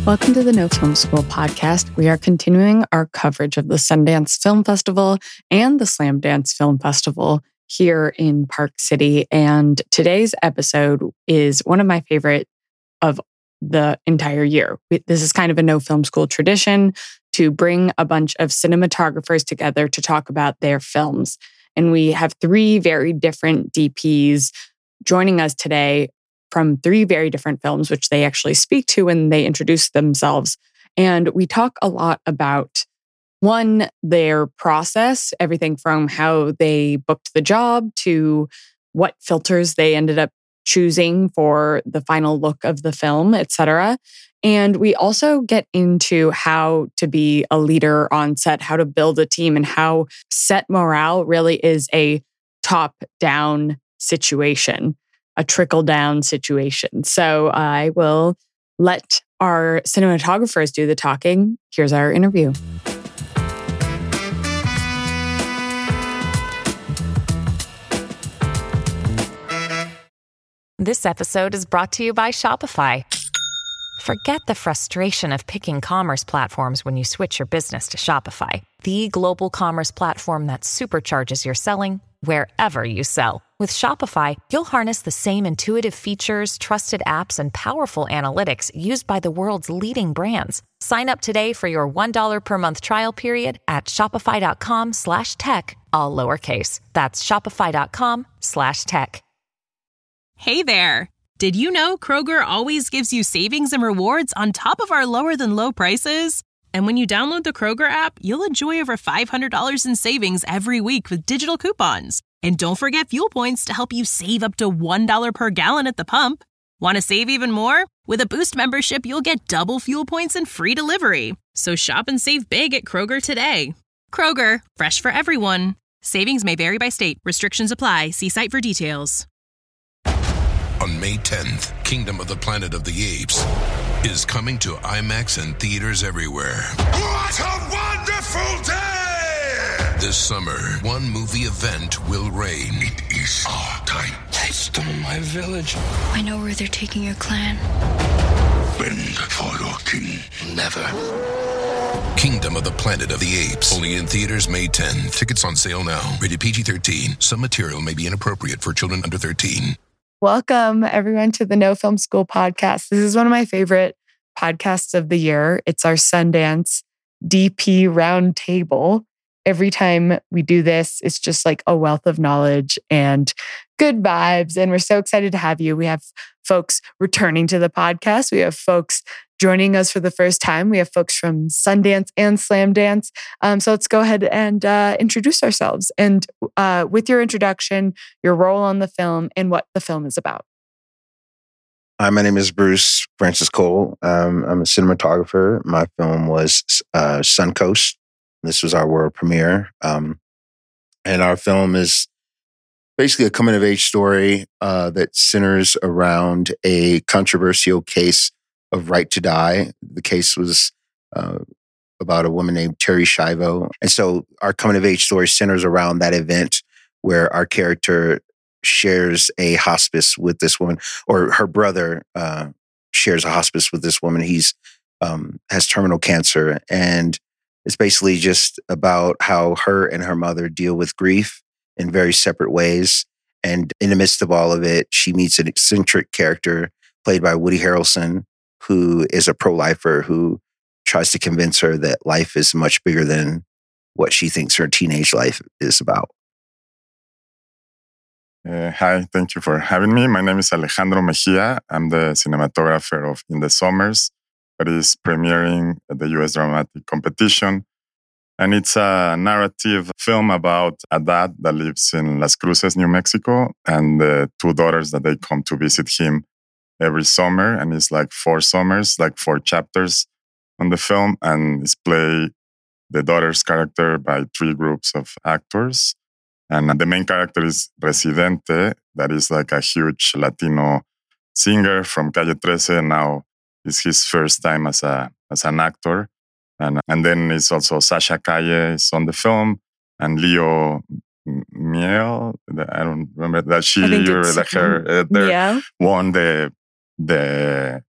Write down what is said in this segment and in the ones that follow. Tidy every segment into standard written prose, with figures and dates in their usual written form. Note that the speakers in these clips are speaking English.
Welcome to the No Film School podcast. We are continuing our coverage of the Sundance Film Festival and the Slamdance Film Festival here in Park City. And today's episode is one of my favorite of the entire year. This is kind of a No Film School tradition to bring a bunch of cinematographers together to talk about their films. And we have three very different DPs joining us today from three very different films, which they actually speak to when they introduce themselves. And we talk a lot about, one, their process, everything from how they booked the job to what filters they ended up choosing for the final look of the film, etc. And we also get into how to be a leader on set, how to build a team, and how set morale really is a top-down situation, a trickle-down situation. So I will let our cinematographers do the talking. Here's our interview. This episode is brought to you by Shopify. Forget the frustration of picking commerce platforms when you switch your business to Shopify, the global commerce platform that supercharges your selling wherever you sell. With Shopify, you'll harness the same intuitive features, trusted apps, and powerful analytics used by the world's leading brands. Sign up today for your $1 per month trial period at shopify.com/tech, all lowercase. That's shopify.com/tech. Hey there! Did you know Kroger always gives you savings and rewards on top of our lower-than-low prices? And when you download the Kroger app, you'll enjoy over $500 in savings every week with digital coupons. And don't forget fuel points to help you save up to $1 per gallon at the pump. Want to save even more? With a Boost membership, you'll get double fuel points and free delivery. So shop and save big at Kroger today. Kroger, fresh for everyone. Savings may vary by state. Restrictions apply. See site for details. On May 10th, Kingdom of the Planet of the Apes is coming to IMAX and theaters everywhere. What a wonderful day! This summer, one movie event will reign. It is our time. They stole my village. I know where they're taking your clan. Bend for your king. Never. Kingdom of the Planet of the Apes. Only in theaters May 10th. Tickets on sale now. Rated PG-13. Some material may be inappropriate for children under 13. Welcome, everyone, to the No Film School podcast. This is one of my favorite podcasts of the year. It's our Sundance DP Roundtable. Every time we do this, it's just like a wealth of knowledge and good vibes. And we're so excited to have you. We have folks returning to the podcast. We have folks joining us for the first time. We have folks from Sundance and Slamdance. So let's go ahead and introduce ourselves. And with your introduction, your role on the film, and what the film is about. Hi, my name is Bruce Francis Cole. I'm a cinematographer. My film was Suncoast. This was our world premiere. And our film is basically a coming-of-age story that centers around a controversial case of Right to Die. The case was about a woman named Terri Schiavo. And so our coming-of-age story centers around that event where our character shares a hospice with this woman, or her brother shares a hospice with this woman. He's has terminal cancer. And it's basically just about how her and her mother deal with grief in very separate ways. And in the midst of all of it, she meets an eccentric character played by Woody Harrelson, who is a pro-lifer who tries to convince her that life is much bigger than what she thinks her teenage life is about. Hi, thank you for having me. My name is Alejandro Mejia. I'm the cinematographer of In the Summers, that is premiering at the U.S. Dramatic Competition. And it's a narrative film about a dad that lives in Las Cruces, New Mexico, and the two daughters that they come to visit him every summer. And it's like 4 summers, like 4 chapters on the film. And it's played the daughter's character by 3 groups of actors. And the main character is Residente, that is like a huge Latino singer from Calle 13. And now it's his first time as an actor. And then it's also Sasha Calle is on the film, and Leo Miel. I don't remember that she won the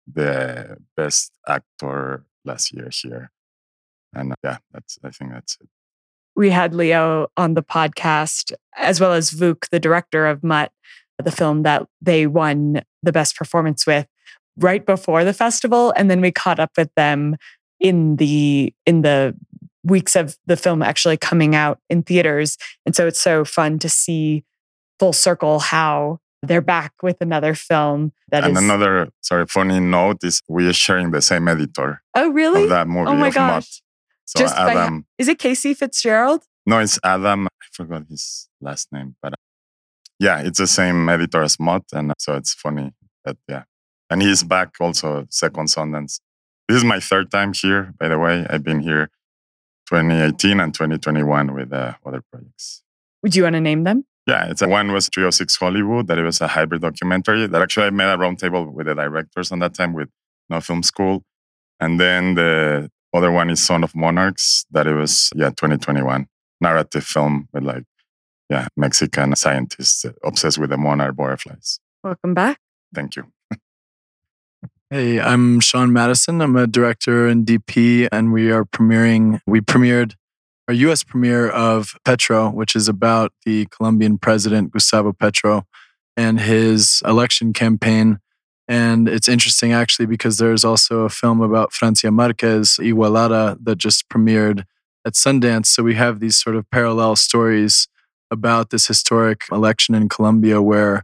the best actor last year here. And I think that's it. We had Leo on the podcast, as well as Vuk, the director of Mutt, the film that they won the best performance with right before the festival. And then we caught up with them in the weeks of the film actually coming out in theaters. And so it's so fun to see full circle how they're back with another film another funny note is we are sharing the same editor. Oh, really? Of that movie. Oh my gosh. Mutt. So Adam. Is it Casey Fitzgerald? No, it's Adam. I forgot his last name, but yeah, it's the same editor as Mutt, and so it's funny that and he's back also second Sundance. This is my third time here, by the way. I've been here 2018 and 2021 with other projects. Would you want to name them? Yeah, one was 306 Hollywood, that it was a hybrid documentary that actually I made a roundtable with the directors on that time with No Film School. And then the other one is Son of Monarchs, that it was 2021 narrative film with Mexican scientists obsessed with the monarch butterflies. Welcome back. Thank you. Hey, I'm Sean Madison. I'm a director and DP, and we premiered our U.S. premiere of Petro, which is about the Colombian president, Gustavo Petro, and his election campaign. And it's interesting, actually, because there's also a film about Francia Marquez, Igualada, that just premiered at Sundance. So we have these sort of parallel stories about this historic election in Colombia where,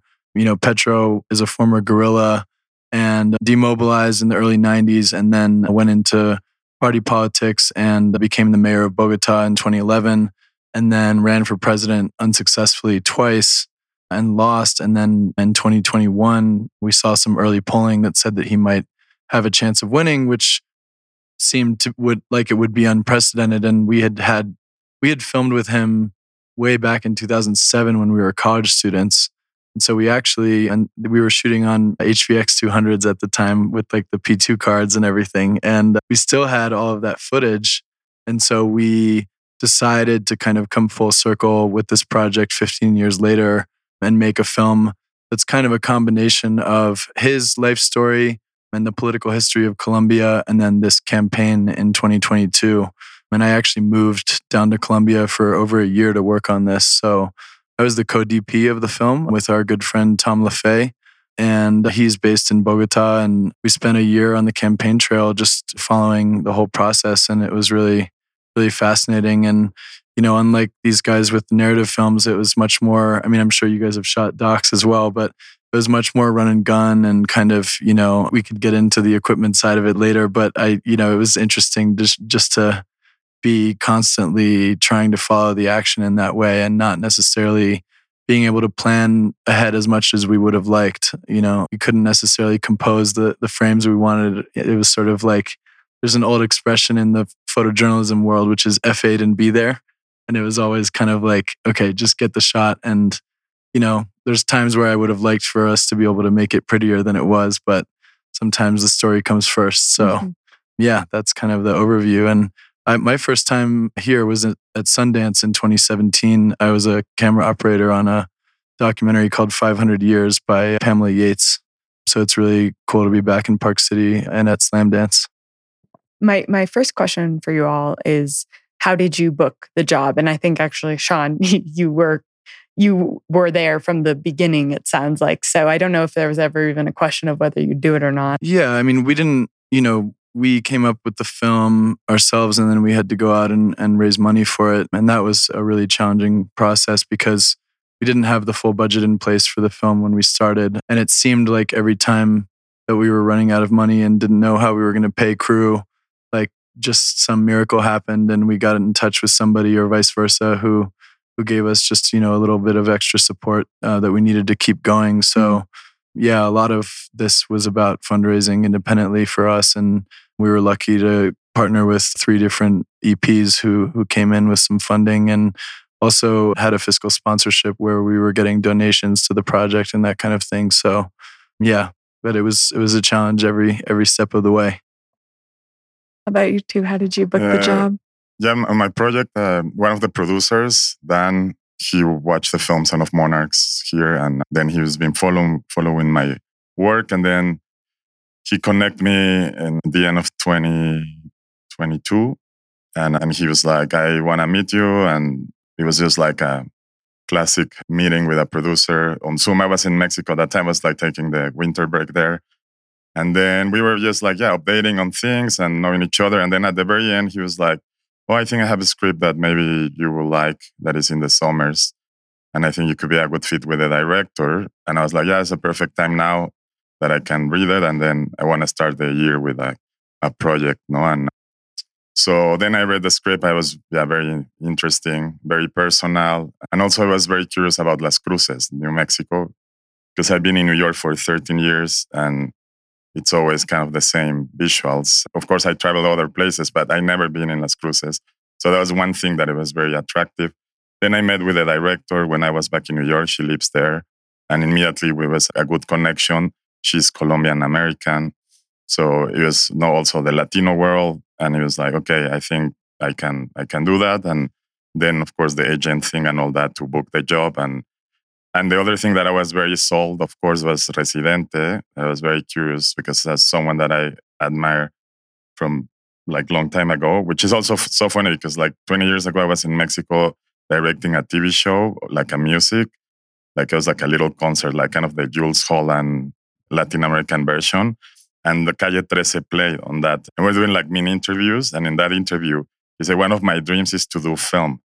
Petro is a former guerrilla and demobilized in the early 90s and then went into party politics and became the mayor of Bogota in 2011 and then ran for president unsuccessfully twice and lost. And then in 2021, we saw some early polling that said that he might have a chance of winning, which seemed like it would be unprecedented. And we had filmed with him way back in 2007 when we were college students. And so we were shooting on HVX 200s at the time with the P2 cards and everything. And we still had all of that footage. And so we decided to kind of come full circle with this project 15 years later and make a film that's kind of a combination of his life story and the political history of Colombia and then this campaign in 2022. And I actually moved down to Colombia for over a year to work on this. So I was the co-DP of the film with our good friend Tom LaFay, and he's based in Bogota. And we spent a year on the campaign trail just following the whole process. And it was really, really fascinating. And, unlike these guys with narrative films, it was much more, I'm sure you guys have shot docs as well, but it was much more run and gun and kind of, we could get into the equipment side of it later. But it was interesting just to be constantly trying to follow the action in that way and not necessarily being able to plan ahead as much as we would have liked. We couldn't necessarily compose the frames we wanted. It was sort of like, there's an old expression in the photojournalism world, which is F8 and be there. And it was always kind of like, okay, just get the shot. And, there's times where I would have liked for us to be able to make it prettier than it was, but sometimes the story comes first. So that's kind of the overview. And my first time here was at Sundance in 2017. I was a camera operator on a documentary called 500 Years by Pamela Yates. So it's really cool to be back in Park City and at Slamdance. My first question for you all is, how did you book the job? And I think actually, Sean, you were there from the beginning, it sounds like. So I don't know if there was ever even a question of whether you'd do it or not. Yeah, we didn't, we came up with the film ourselves and then we had to go out and raise money for it. And that was a really challenging process because we didn't have the full budget in place for the film when we started. And it seemed like every time that we were running out of money and didn't know how we were going to pay crew, just some miracle happened and we got in touch with somebody or vice versa who gave us just, a little bit of extra support that we needed to keep going. So a lot of this was about fundraising independently for us. And we were lucky to partner with 3 different EPs who came in with some funding and also had a fiscal sponsorship where we were getting donations to the project and that kind of thing. So but it was a challenge every step of the way. How about you two? How did you book the job? Yeah, on my project, one of the producers, Dan, he watched the film Son of Monarchs here, and then he's been following my work. And then he connected me in the end of 2022. And he was like, I want to meet you. And it was just like a classic meeting with a producer on Zoom. I was in Mexico at that time. I was like taking the winter break there. And then we were just like, updating on things and knowing each other. And then at the very end, he was like, oh, I think I have a script that maybe you will like that is in the summers. And I think you could be a good fit with the director. And I was like, it's a perfect time now that I can read it. And then I want to start the year with a project. And so then I read the script. I was very interesting, very personal. And also I was very curious about Las Cruces, New Mexico, because I've been in New York for 13 years and it's always kind of the same visuals. Of course, I traveled other places, but I never been in Las Cruces. So that was one thing that it was very attractive. Then I met with the director when I was back in New York. She lives there. And immediately we was a good connection. She's Colombian American. So it was also the Latino world. And it was like, okay, I think I can do that. And then, of course, the agent thing and all that to book the job. And the other thing that I was very sold, of course, was Residente. I was very curious because that's someone that I admire from like long time ago, which is also so funny because like 20 years ago, I was in Mexico directing a TV show, like a music. Like it was like a little concert, like kind of the Jules Holland Latin American version. And the Calle 13 played on that. And we're doing like mini interviews. And in that interview, he said, one of my dreams is to do film.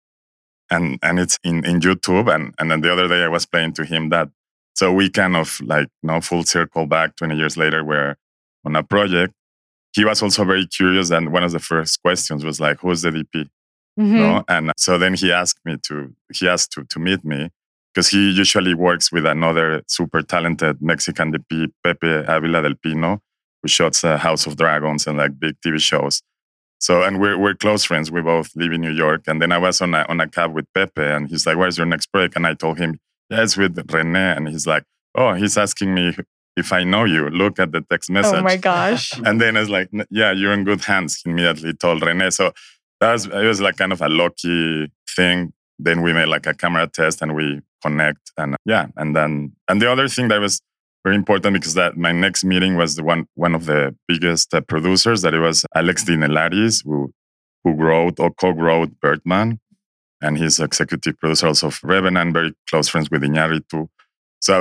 And it's in YouTube. And then the other day I was playing to him that. So we kind of like, full circle back 20 years later, where on a project, he was also very curious. And one of the first questions was like, who's the DP? Mm-hmm. And so then he asked to meet me because he usually works with another super talented Mexican DP, Pepe Avila del Pino, who shots House of Dragons and like big TV shows. So, and we're close friends. We both live in New York. And then I was on a cab with Pepe and he's like, where's your next project? And I told him, it's with René. And he's like, oh, he's asking me if I know you. Look at the text message. Oh my gosh. And then I was like, yeah, you're in good hands. He immediately told René. So it was like kind of a lucky thing. Then we made like a camera test and we connect. And and the other thing that was very important because that my next meeting was the one of the biggest producers, that it was Alex Dinelaris, who wrote or co-wrote Birdman, and he's executive producer also of Revenant, very close friends with Iñárritu. So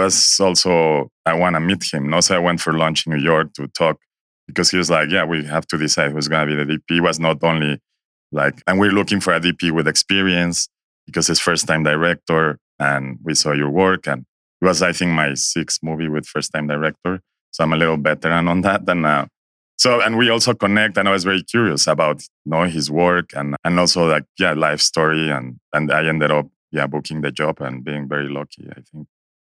I want to meet him. So I went for lunch in New York to talk because he was like, we have to decide who's going to be the DP. He was not only like, and we're looking for a DP with experience because he's first-time director and we saw your work, and it was, I think, my 6th movie with first-time director. So I'm a little veteran on that. And we also connect, and I was very curious about his work and also like, life story. And I ended up, booking the job and being very lucky, I think.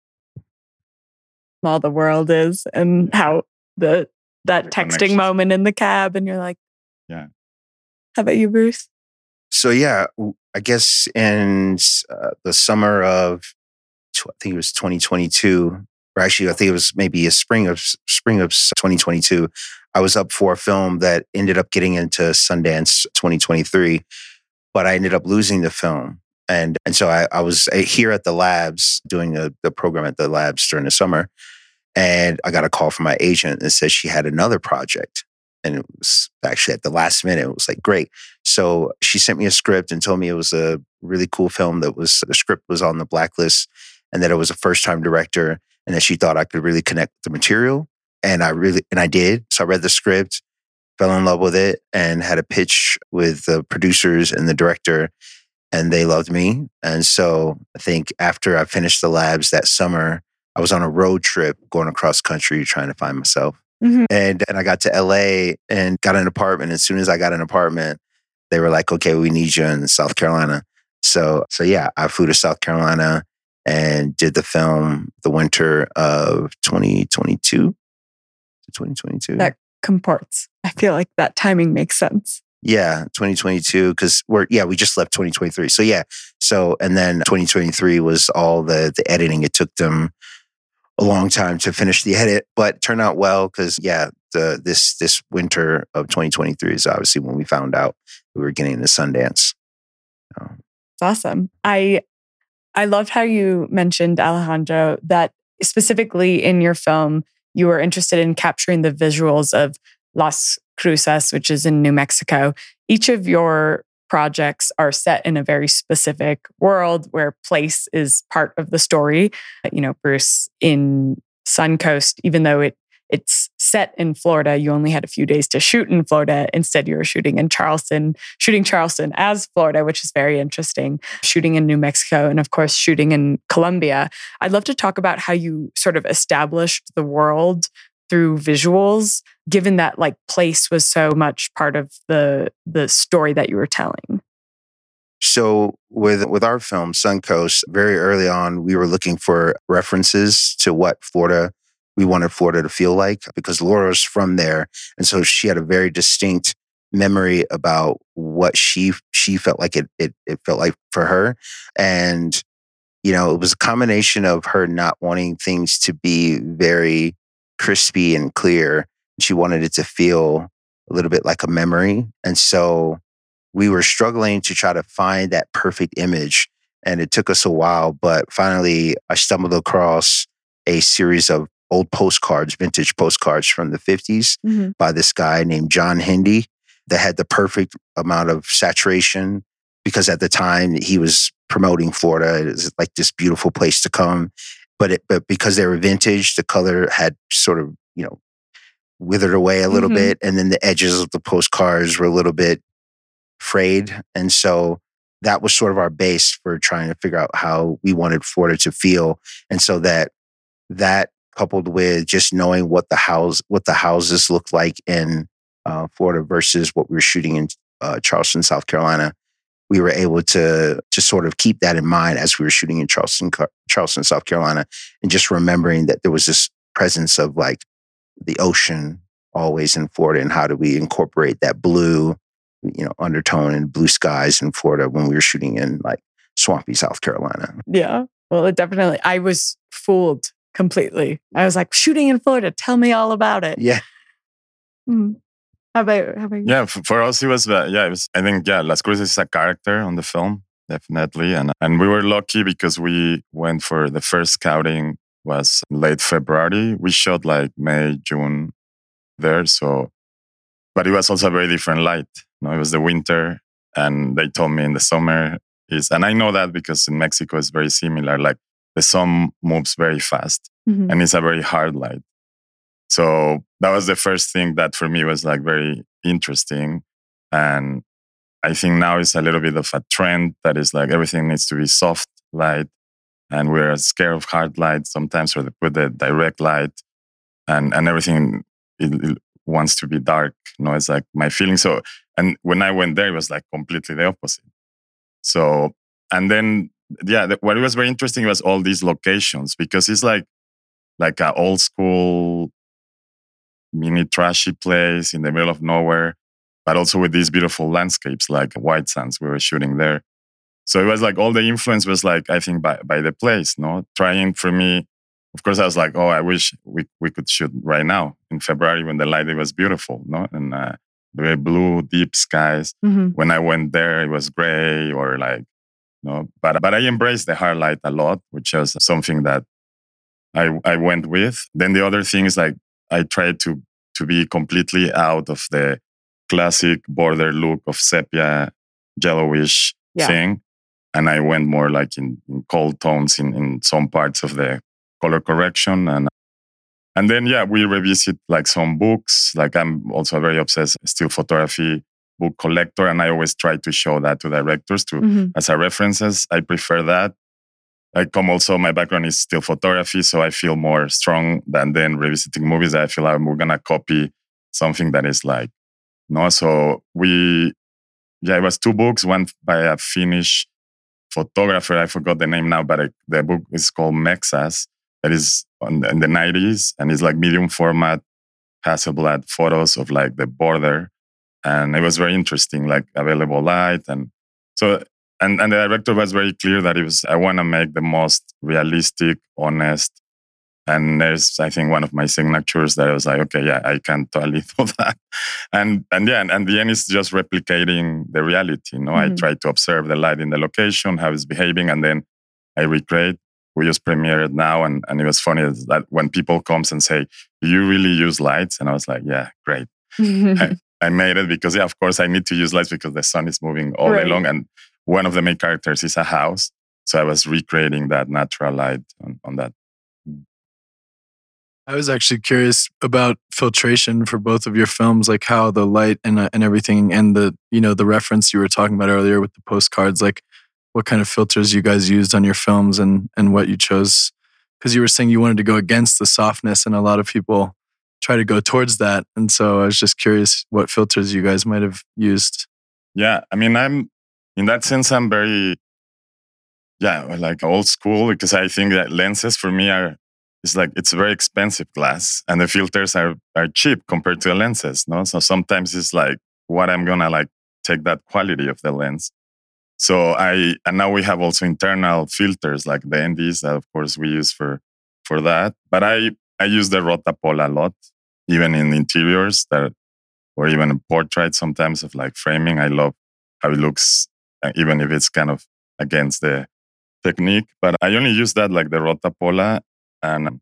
All the world is, and how that texting moment in the cab, and you're like, yeah. How about you, Bruce? So, I guess in the summer of, I think it was 2022, or actually I think it was maybe a spring of 2022, I was up for a film that ended up getting into Sundance 2023, but I ended up losing the film. And so I was here at the labs doing the program at the labs during the summer. And I got a call from my agent that said she had another project. And it was actually at the last minute. It was like, great. So she sent me a script and told me it was a really cool film the script was on the blacklist and that it was a first-time director and that she thought I could really connect with the material. And I did. So I read the script, fell in love with it, and had a pitch with the producers and the director, and they loved me. And so I think after I finished the labs that summer, I was on a road trip going across country trying to find myself. Mm-hmm. And I got to LA and got an apartment. As soon as I got an apartment, they were like, okay, we need you in South Carolina. So I flew to South Carolina and did the film the winter of 2022. That comports. I feel like that timing makes sense. Yeah, 2022, because we just left 2023. So and then 2023 was all the editing. It took them a long time to finish the edit, but it turned out well because this winter of 2023 is obviously when we found out we were getting into Sundance. It's awesome. I loved how you mentioned, Alejandro, that specifically in your film, you were interested in capturing the visuals of Las Cruces, which is in New Mexico. Each of your projects are set in a very specific world where place is part of the story. Bruce, in Suncoast, even though it's set in Florida, you only had a few days to shoot in Florida. Instead, you were shooting Charleston as Florida, which is very interesting. Shooting in New Mexico, and of course, shooting in Colombia. I'd love to talk about how you sort of established the world through visuals, given that like place was so much part of the story that you were telling. So with our film, Suncoast, very early on, we were looking for references to what we wanted Florida to feel like, because Laura was from there. And so she had a very distinct memory about what she felt like it felt like for her. And, it was a combination of her not wanting things to be very crispy and clear. She wanted it to feel a little bit like a memory. And so we were struggling to try to find that perfect image. And it took us a while, but finally I stumbled across a series of old postcards, vintage postcards from the 50s by this guy named John Hindi that had the perfect amount of saturation, because at the time he was promoting Florida as like this beautiful place to come. But because they were vintage, the color had sort of, withered away a little bit. And then the edges of the postcards were a little bit frayed. And so that was sort of our base for trying to figure out how we wanted Florida to feel. And so that coupled with just knowing what the houses looked like in Florida versus what we were shooting in Charleston, South Carolina, we were able to sort of keep that in mind as we were shooting in Charleston, South Carolina, and just remembering that there was this presence of like the ocean always in Florida, and how do we incorporate that blue, undertone and blue skies in Florida when we were shooting in like swampy South Carolina. Yeah, well, I was fooled completely. I was like, shooting in Florida, tell me all about it. Yeah. Mm-hmm. How about you? Yeah, for us, it was, I think, Las Cruces is a character on the film, definitely. And we were lucky because we went for the first scouting was late February. We shot like May, June there. But it was also a very different light. It was the winter, and they told me in the summer and I know that because in Mexico it's very similar. Like the sun moves very fast and it's a very hard light. So that was the first thing that for me was like very interesting. And I think now it's a little bit of a trend that is like everything needs to be soft light. And we're scared of hard light sometimes, or they put the direct light and everything it wants to be dark. It's like my feeling. So, and when I went there, it was like completely the opposite. So, and then, what was very interesting was all these locations, because it's like an old school mini trashy place in the middle of nowhere, but also with these beautiful landscapes like White Sands we were shooting there. So it was like all the influence was like, I think by the place, trying for me. Of course, I was like, I wish we could shoot right now in February when the light was beautiful, and the blue deep skies. When I went there, it was gray or like, but I embraced the hard light a lot, which was something that I went with. Then the other thing is like, I tried to be completely out of the classic border look of sepia, yellowish thing. And I went more like in cold tones in some parts of the color correction. And then, we revisit like some books. Like I'm also a very obsessed still photography book collector. And I always try to show that to directors as a references. I prefer that. My background is still photography, so I feel more strong than then revisiting movies. I feel like we're going to copy something that is like, So it was 2 books, one by a Finnish photographer. I forgot the name now, but the book is called Mexas. That is in the 90s, and it's like medium format Hasselblad photos of like the border. And it was very interesting, like available light. And so, and the director was very clear that I want to make the most realistic, honest. And there's, I think, one of my signatures that I was like, okay, I can totally do that. And the end is just replicating the reality. I try to observe the light in the location, how it's behaving, and then I recreate. we just premiered now. And it was funny that when people comes and say, do you really use lights? And I was like, yeah, great. I made it because, of course, I need to use lights because the sun is moving all day long. And one of the main characters is a house. So I was recreating that natural light on that. I was actually curious about filtration for both of your films, like how the light and everything, and the reference you were talking about earlier with the postcards, like what kind of filters you guys used on your films and what you chose. Because you were saying you wanted to go against the softness, and a lot of people try to go towards that. And so I was just curious what filters you guys might have used. Yeah, I mean, in that sense, I'm very, like old school, because I think that lenses for me it's very expensive glass, and the filters are cheap compared to the lenses, no? So sometimes it's like, what I'm gonna like take that quality of the lens. So and now we have also internal filters like the NDs that of course we use for that. But I use the Rotapola a lot, even in interiors or even in portraits sometimes of like framing. I love how it looks, even if it's kind of against the technique. But I only use that, like the Rotapola. But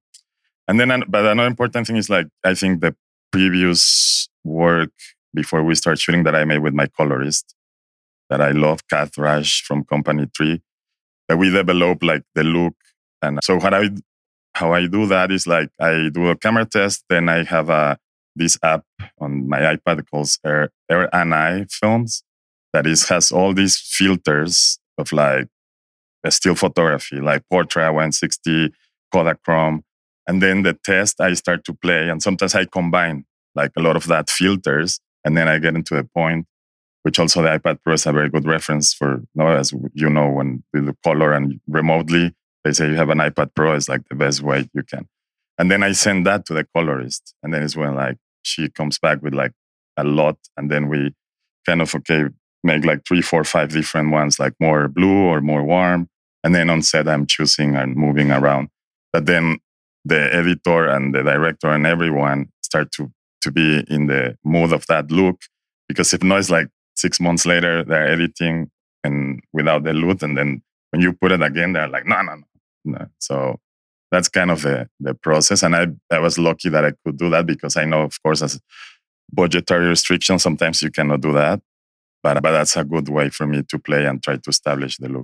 another important thing is, like, I think the previous work before we start shooting that I made with my colorist that I love, Kath Rash from Company 3, that we develop like the look. And so how I do that is, like, I do a camera test, then I have this app on my iPad called Air Ani Films that has all these filters of like a still photography, like Portra 160, Kodachrome. And then the test, I start to play. And sometimes I combine like a lot of that filters. And then I get into a point, which also the iPad Pro is a very good reference for, as you know, when you do color and remotely, they say you have an iPad Pro is like the best way you can. And then I send that to the colorist. And then it's when like she comes back with like a lot. And then we kind of, make like 3, 4, 5 different ones, like more blue or more warm. And then on set, I'm choosing and moving around. But then the editor and the director and everyone start to be in the mood of that look. Because if not, it's like 6 months later, they're editing and without the look. And then when you put it again, they're like, no. So that's kind of the process. And I was lucky that I could do that, because I know, of course, as budgetary restrictions, sometimes you cannot do that. But that's a good way for me to play and try to establish the look.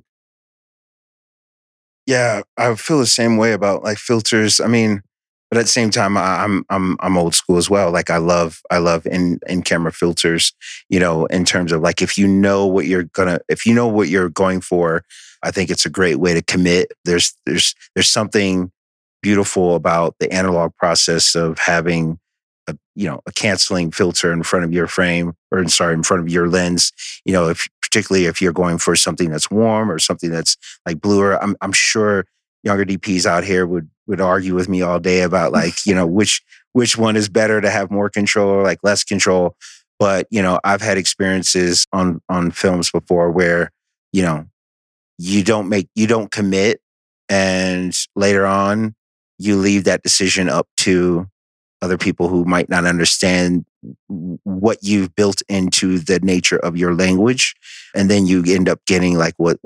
Yeah, I feel the same way about like filters. I mean, but at the same time, I'm old school as well. Like I love in camera filters, in terms of like, if you know what you're going for, I think it's a great way to commit. There's something beautiful about the analog process of having a canceling filter in front of your frame, in front of your lens. Particularly if you're going for something that's warm or something that's like bluer. I'm sure younger DPs out here would argue with me all day about like, which one is better to have more control or like less control. But, I've had experiences on films before where, you don't commit, and later on you leave that decision up to other people who might not understand what you've built into the nature of your language. And then you end up getting like what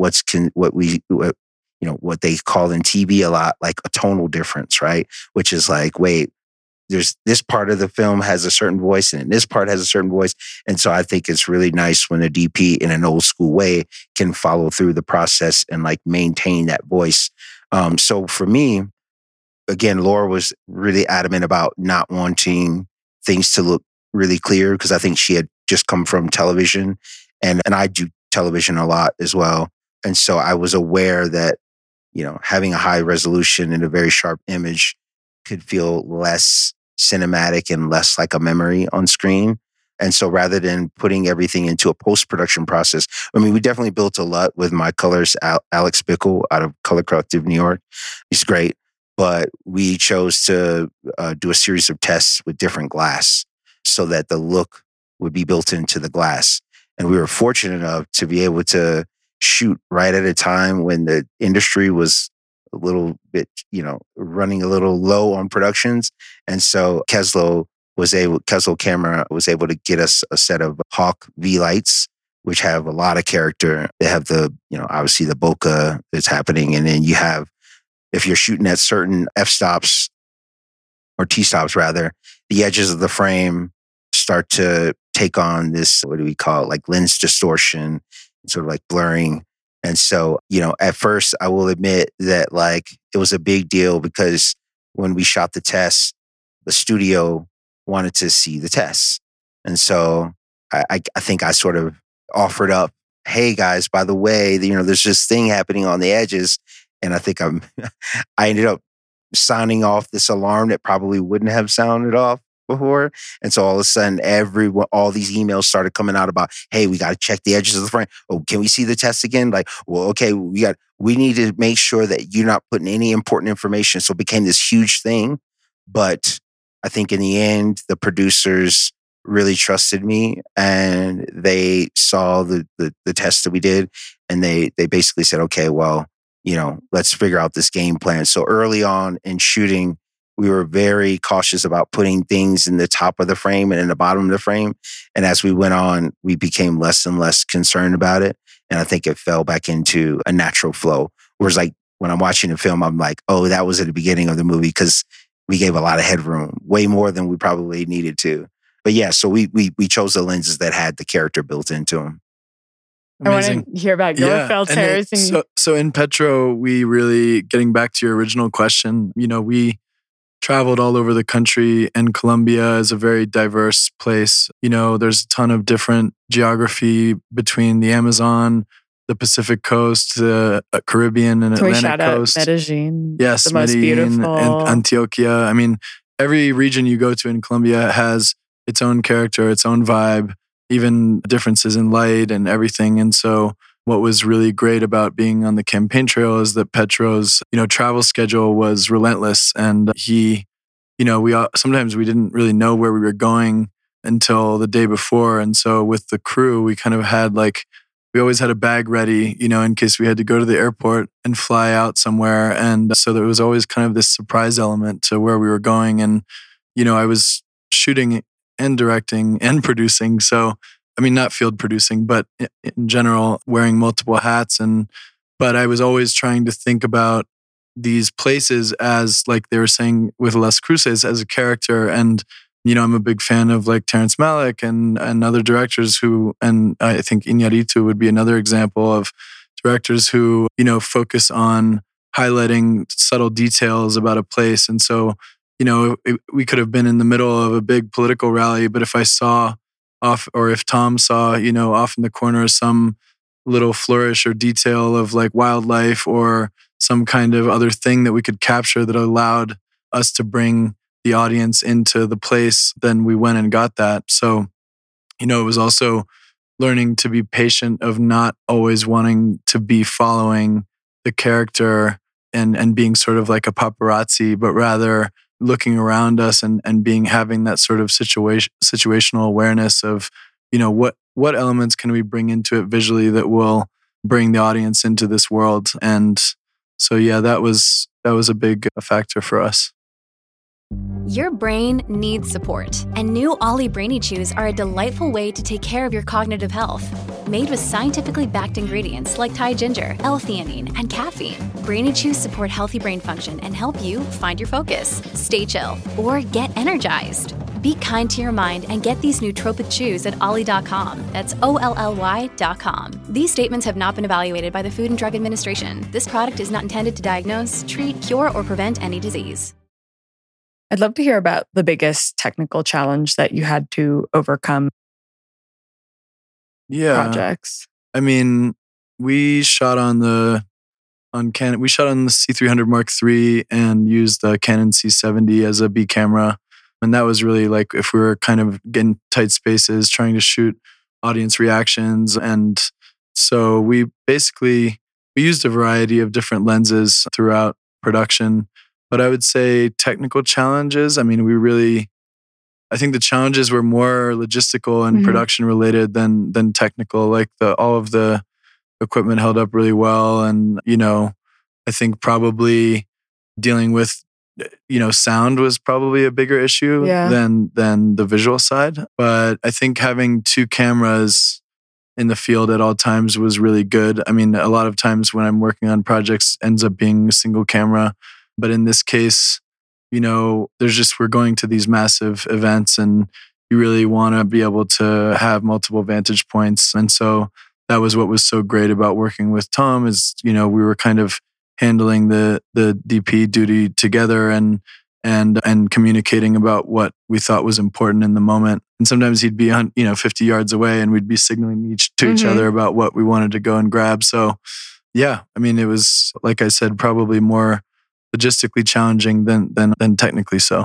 they call in TV a lot, like a tonal difference, right? Which is like, wait, there's this part of the film has a certain voice and this part has a certain voice. And so I think it's really nice when a DP in an old school way can follow through the process and like maintain that voice. So for me, again, Laura was really adamant about not wanting things to look really clear, because I think she had just come from television, and I do television a lot as well. And so I was aware that, having a high resolution and a very sharp image could feel less cinematic and less like a memory on screen. And so rather than putting everything into a post-production process, we definitely built a lot with my colors. Alex Bickle out of Color Collective New York. He's great. But we chose to do a series of tests with different glass so that the look would be built into the glass. And we were fortunate enough to be able to shoot right at a time when the industry was a little bit, running a little low on productions. And so Keslow Camera was able to get us a set of Hawk V lights, which have a lot of character. They have the, obviously the bokeh that's happening. And then you have if you're shooting at certain f-stops or t-stops rather, the edges of the frame start to take on this, what do we call it, like lens distortion, sort of like blurring. And so, at first I will admit that like it was a big deal because when we shot the test, the studio wanted to see the tests. And so I think I sort of offered up, hey guys, by the way, there's this thing happening on the edges. And I think I ended up sounding off this alarm that probably wouldn't have sounded off before. And so all of a sudden, all these emails started coming out about, hey, we got to check the edges of the frame. Oh, can we see the test again? Like, well, okay, we need to make sure that you're not putting any important information. So it became this huge thing. But I think in the end, the producers really trusted me and they saw the test that we did. And they basically said, okay, well, let's figure out this game plan. So early on in shooting, we were very cautious about putting things in the top of the frame and in the bottom of the frame. And as we went on, we became less and less concerned about it. And I think it fell back into a natural flow. Whereas like when I'm watching the film, I'm like, oh, that was at the beginning of the movie because we gave a lot of headroom, way more than we probably needed to. But yeah, so we chose the lenses that had the character built into them. Amazing. I want to hear about your filters. So in Petro, we really, getting back to your original question, we traveled all over the country, and Colombia is a very diverse place. There's a ton of different geography between the Amazon, the Pacific coast, the Caribbean and Atlantic coast. Medellin. Yes, the most Medellin beautiful. And Antioquia. I mean, every region you go to in Colombia has its own character, its own vibe, even differences in light and everything. And so what was really great about being on the campaign trail is that Petro's, travel schedule was relentless. And he, sometimes we didn't really know where we were going until the day before. And so with the crew, we kind of had we always had a bag ready, in case we had to go to the airport and fly out somewhere. And so there was always kind of this surprise element to where we were going. And, I was shooting and directing and producing. So, I mean, not field producing, but in general, wearing multiple hats. But I was always trying to think about these places as, like they were saying with Las Cruces, as a character. And, I'm a big fan of like Terrence Malick and other directors and I think Iñárritu would be another example of directors who, focus on highlighting subtle details about a place. And so, we could have been in the middle of a big political rally, but if I saw off, or if Tom saw, off in the corner, some little flourish or detail of like wildlife or some kind of other thing that we could capture that allowed us to bring the audience into the place, then we went and got that. So, it was also learning to be patient of not always wanting to be following the character and being sort of like a paparazzi, but rather looking around us and having that sort of situational awareness of, what elements can we bring into it visually that will bring the audience into this world. And so, yeah, that was a big factor for us. Your brain needs support, and new Ollie Brainy Chews are a delightful way to take care of your cognitive health. Made with scientifically backed ingredients like Thai ginger, L-theanine, and caffeine, Brainy Chews support healthy brain function and help you find your focus, stay chill, or get energized. Be kind to your mind and get these nootropic chews at ollie.com. That's OLLY.com. These statements have not been evaluated by the Food and Drug Administration. This product is not intended to diagnose, treat, cure, or prevent any disease. I'd love to hear about the biggest technical challenge that you had to overcome. Projects. I mean, we shot on the C300 Mark III and used the Canon C70 as a B camera. And that was really like if we were kind of getting tight spaces, trying to shoot audience reactions. And so we used a variety of different lenses throughout production. But I would say technical challenges, I mean, I think the challenges were more logistical and production related than technical. Like all of the equipment held up really well. And, I think probably dealing with, sound was probably a bigger issue than the visual side. But I think having two cameras in the field at all times was really good. I mean, a lot of times when I'm working on projects ends up being a single camera. But in this case, we're going to these massive events and you really want to be able to have multiple vantage points. And so that was what was so great about working with Tom is, we were kind of handling the DP duty together and communicating about what we thought was important in the moment. And sometimes he'd be 50 yards away and we'd be signaling to each other about what we wanted to go and grab. So yeah, I mean, it was, like I said, probably more logistically challenging than technically so.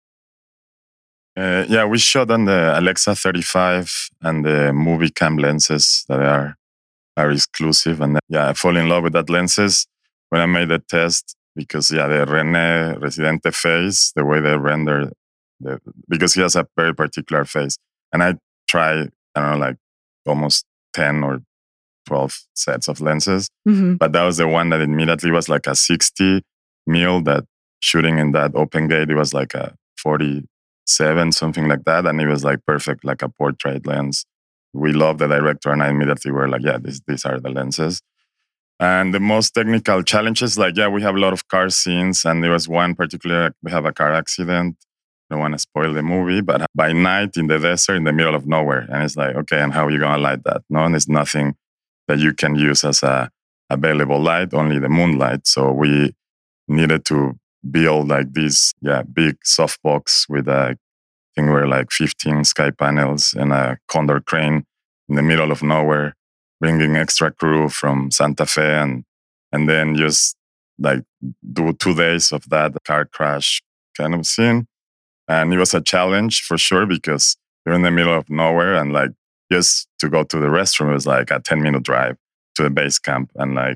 We shot on the Alexa 35 and the Movicam lenses that are exclusive. And I fall in love with that lenses when I made the test because the René Residente face, the way they render, because he has a very particular face. And I tried, almost 10 or 12 sets of lenses. But that was the one that immediately was like a 60 mil that shooting in that open gate, it was like a 47, something like that. And it was like perfect, like a portrait lens. We loved the director and I immediately were like, these are the lenses. And the most technical challenges, we have a lot of car scenes. And there was one particular, we have a car accident. I don't want to spoil the movie, but by night in the desert, in the middle of nowhere. And it's like, okay, and how are you going to light that? No, and there's nothing that you can use as a available light, only the moonlight. So we needed to build like this, big softbox with I think we're like 15 sky panels and a Condor crane in the middle of nowhere, bringing extra crew from Santa Fe and then just like do 2 days of that car crash kind of scene. And it was a challenge for sure because you're in the middle of nowhere and like just to go to the restroom was like a 10-minute drive to the base camp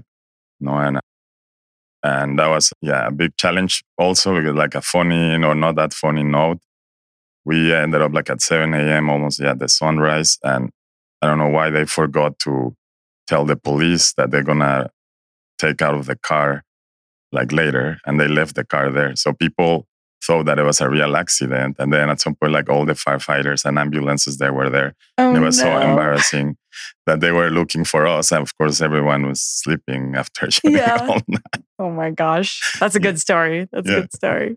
and that was a big challenge also because like a funny or not that funny note. We ended up like at 7 a.m. almost the sunrise. And I don't know why they forgot to tell the police that they're going to take out of the car like later. And they left the car there. So people thought that it was a real accident. And then at some point, like all the firefighters and ambulances that were there. And it was so embarrassing that they were looking for us. And of course, everyone was sleeping after shooting all night. Oh my gosh. That's a good story. That's a good story.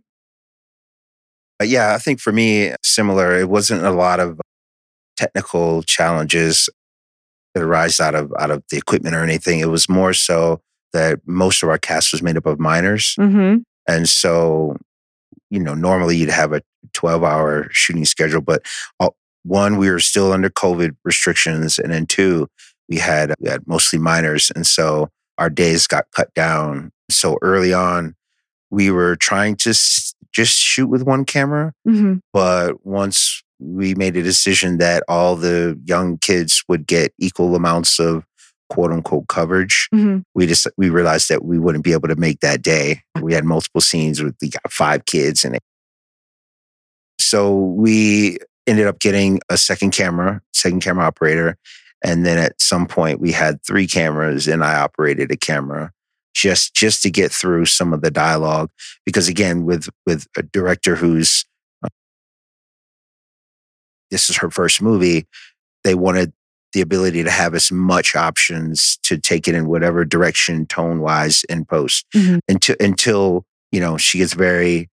I think for me, similar, it wasn't a lot of technical challenges that arise out of the equipment or anything. It was more so that most of our cast was made up of minors. And so, normally you'd have a 12-hour shooting schedule, but one, we were still under COVID restrictions. And then two, we had mostly minors. And so our days got cut down. So early on, we were trying to just shoot with one camera. But once we made a decision that all the young kids would get equal amounts of quote unquote coverage, we realized that we wouldn't be able to make that day. We had multiple scenes we got 5 kids in it. So we ended up getting a second camera operator. And then at some point we had 3 cameras and I operated a camera just to get through some of the dialogue. Because again, with a director who's, this is her first movie, they wanted the ability to have as much options to take it in whatever direction tone-wise in post until she gets very,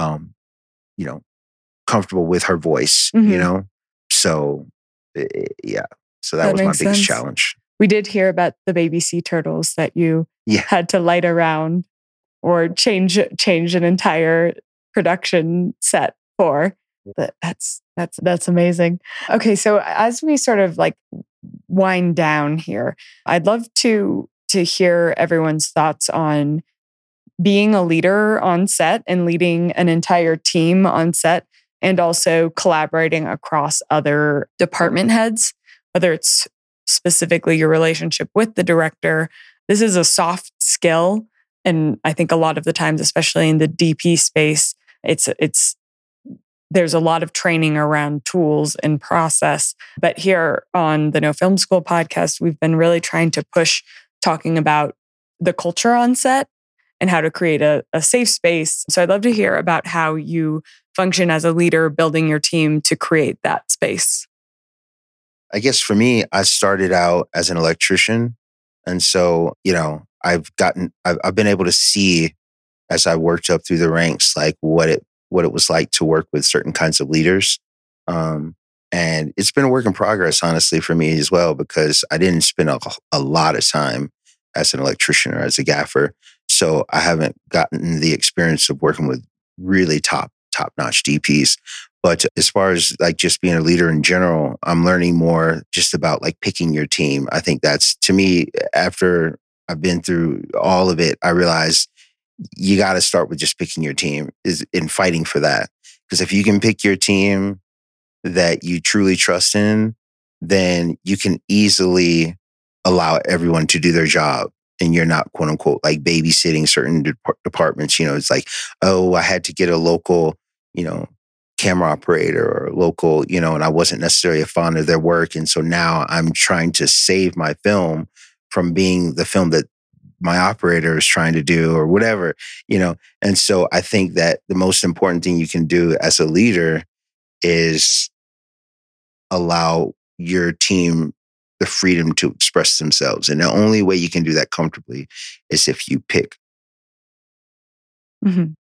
comfortable with her voice, So, so that was my biggest challenge. We did hear about the baby sea turtles that you had to light around or change an entire production set for. That's amazing. Okay, so as we sort of like wind down here, I'd love to hear everyone's thoughts on being a leader on set and leading an entire team on set, and also collaborating across other department heads, whether it's specifically your relationship with the director. This is a soft skill. And I think a lot of the times, especially in the DP space, there's a lot of training around tools and process. But here on the No Film School podcast, we've been really trying to push talking about the culture on set and how to create a safe space. So I'd love to hear about how you function as a leader, building your team to create that space. I guess for me, I started out as an electrician. And so, I've been able to see as I worked up through the ranks, like what it was like to work with certain kinds of leaders. And it's been a work in progress, honestly, for me as well, because I didn't spend a lot of time as an electrician or as a gaffer. So I haven't gotten the experience of working with really top-notch DPs. But as far as like just being a leader in general, I'm learning more just about like picking your team. I think that's, to me, after I've been through all of it, I realized you got to start with just picking your team is in fighting for that. Because if you can pick your team that you truly trust in, then you can easily allow everyone to do their job. And you're not, quote unquote, like babysitting certain departments. It's like, oh, I had to get a local, camera operator or local, and I wasn't necessarily a fan of their work. And so now I'm trying to save my film from being the film that my operator is trying to do or whatever, And so I think that the most important thing you can do as a leader is allow your team the freedom to express themselves. And the only way you can do that comfortably is if you pick. Mm-hmm.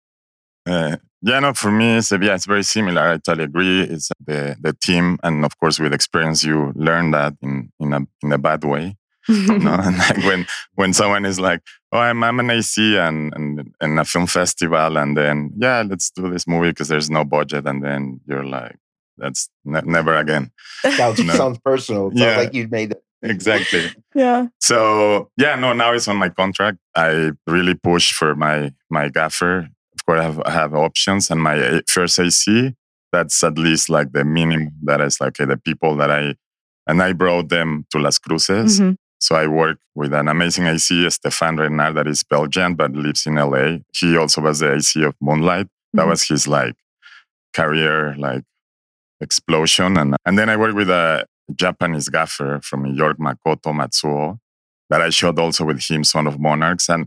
For me, it's very similar. I totally agree. It's the team. And of course, with experience, you learn that in a bad way. And like when someone is like, oh, I'm an AC and a film festival. And then, let's do this movie because there's no budget. And then you're like, that's never again. Sounds personal. Sounds like you made it. Exactly. Yeah. So now it's on my contract. I really push for my gaffer. Of course, I have options, and my first AC, that's at least like the minimum. That is like the people that I brought them to Las Cruces. Mm-hmm. So I work with an amazing AC, Stefan Renard, that is Belgian but lives in LA. He also was the AC of Moonlight. That was his like career like explosion. And then I work with a Japanese gaffer from New York, Makoto Matsuo, that I shot also with him, Son of Monarchs. And